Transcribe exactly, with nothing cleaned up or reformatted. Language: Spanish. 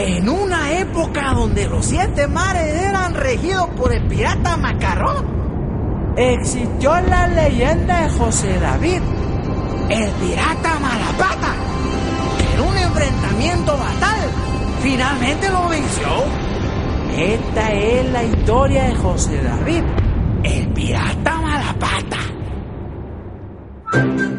En una época donde los siete mares eran regidos por el pirata Macarrón, existió la leyenda de José David, el pirata Malapata, que en un enfrentamiento fatal finalmente lo venció. Esta es la historia de José David, el pirata Malapata.